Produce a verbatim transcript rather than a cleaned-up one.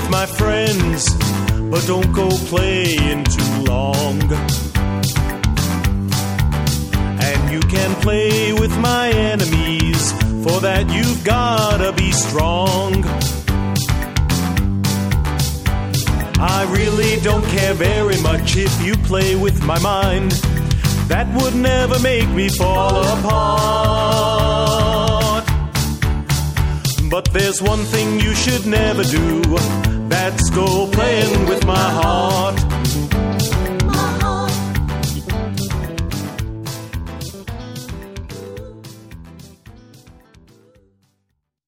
with my friends, but don't go playing too long. And you can play with my enemies, for that you've gotta be strong. I really don't care very much if you play with my mind. That would never make me fall apart. But there's one thing you should never do, that's go playing with my heart.